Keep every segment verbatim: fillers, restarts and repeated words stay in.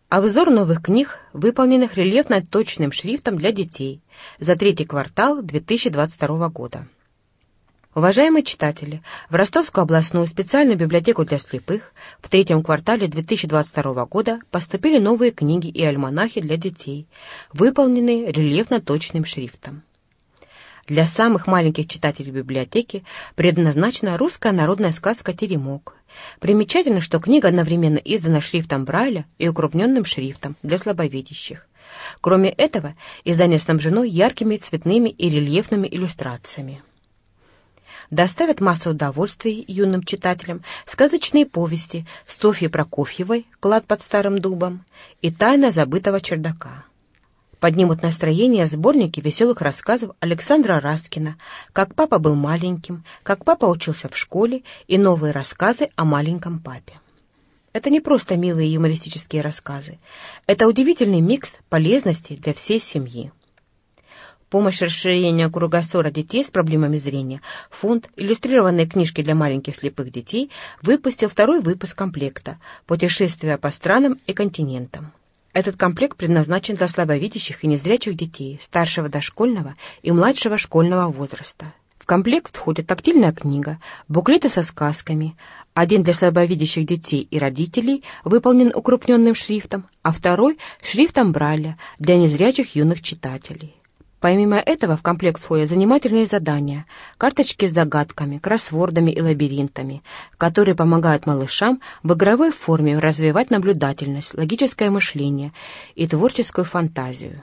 Обзор новых книг, выполненных рельефно-точным шрифтом для детей за третий квартал две тысячи двадцать второго года. Уважаемые читатели, в Ростовскую областную специальную библиотеку для слепых в третьем квартале две тысячи двадцать второго года поступили новые книги и альманахи для детей, выполненные рельефно-точным шрифтом. Для самых маленьких читателей библиотеки предназначена русская народная сказка «Теремок». Примечательно, что книга одновременно издана шрифтом Брайля и укрупненным шрифтом для слабовидящих. Кроме этого, издание снабжено яркими цветными и рельефными иллюстрациями. Доставят массу удовольствий юным читателям сказочные повести Софьи Прокофьевой «Клад под старым дубом» и «Тайна забытого чердака». Поднимут настроение сборники веселых рассказов Александра Раскина «Как папа был маленьким», «Как папа учился в школе» и новые рассказы о маленьком папе. Это не просто милые юмористические рассказы. Это удивительный микс полезностей для всей семьи. В помощь расширению кругозора детей с проблемами зрения фонд «Иллюстрированные книжки для маленьких слепых детей» выпустил второй выпуск комплекта «Путешествия по странам и континентам». Этот комплект предназначен для слабовидящих и незрячих детей старшего дошкольного и младшего школьного возраста. В комплект входит тактильная книга, буклеты со сказками, один для слабовидящих детей и родителей, выполнен укрупненным шрифтом, а второй — шрифтом Брайля для незрячих юных читателей. Помимо этого в комплект входят занимательные задания, карточки с загадками, кроссвордами и лабиринтами, которые помогают малышам в игровой форме развивать наблюдательность, логическое мышление и творческую фантазию.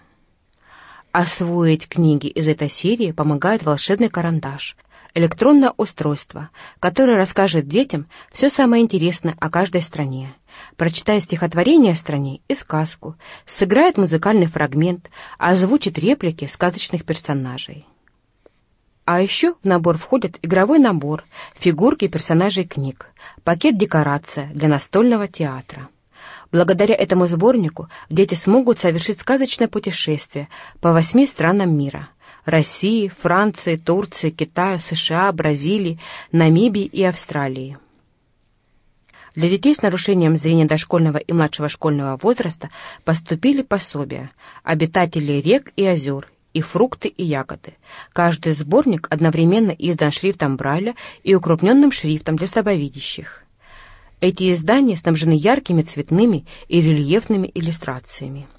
Освоить книги из этой серии помогает волшебный карандаш, электронное устройство, которое расскажет детям все самое интересное о каждой стране, прочитает стихотворение о стране и сказку, сыграет музыкальный фрагмент, озвучит реплики сказочных персонажей. А еще в набор входит игровой набор, фигурки персонажей книг, пакет-декорация для настольного театра. Благодаря этому сборнику дети смогут совершить сказочное путешествие по восьми странам мира – России, Франции, Турции, Китаю, США, Бразилии, Намибии и Австралии. Для детей с нарушением зрения дошкольного и младшего школьного возраста поступили пособия «Обитатели рек и озер» и «Фрукты и ягоды». Каждый сборник одновременно издан шрифтом Брайля и укрупненным шрифтом для слабовидящих. Эти издания снабжены яркими цветными и рельефными иллюстрациями.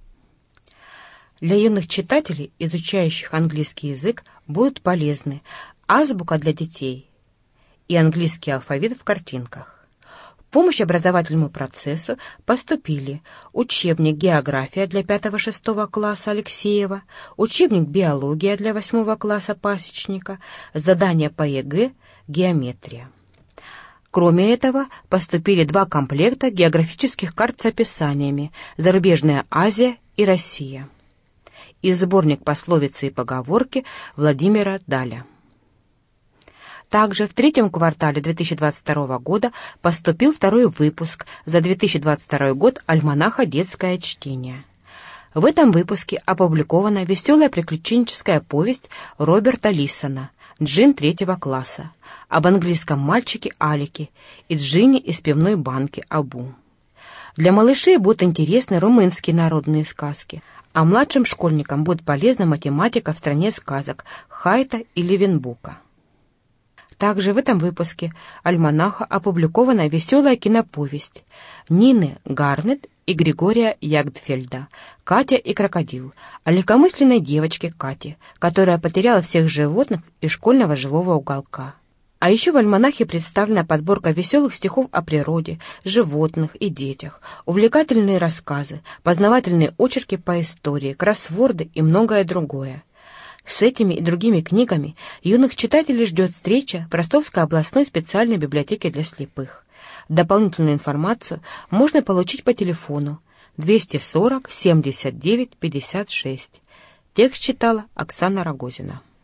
Для юных читателей, изучающих английский язык, будут полезны азбука для детей и английский алфавит в картинках. В помощь образовательному процессу поступили учебник «География» для пятого-шестого класса Алексеева, учебник «Биология» для восьмого класса Пасечника, задания по ЕГЭ «Геометрия». Кроме этого, поступили два комплекта географических карт с описаниями «Зарубежная Азия» и «Россия» и сборник пословицы и поговорки Владимира Даля. Также в третьем квартале две тысячи двадцать второго года поступил второй выпуск за две тысячи двадцать второй год альманаха «Детское чтение». В этом выпуске опубликована веселая приключенческая повесть Роберта Лисона «Джин третьего класса» об английском мальчике Алике и Джине из пивной банки Абу. Для малышей будут интересны румынские народные сказки, а младшим школьникам будет полезна математика в стране сказок Хайта и Левенбука. Также в этом выпуске альманаха опубликована веселая киноповесть Нины Гарнет и Григория Ягдфельда «Катя и крокодил» о легкомысленной девочке Кате, которая потеряла всех животных из школьного жилого уголка. А еще в альманахе представлена подборка веселых стихов о природе, животных и детях, увлекательные рассказы, познавательные очерки по истории, кроссворды и многое другое. С этими и другими книгами юных читателей ждет встреча в Ростовской областной специальной библиотеке для слепых. Дополнительную информацию можно получить по телефону двести сорок семьдесят девять пятьдесят шесть. Текст читала Оксана Рогозина.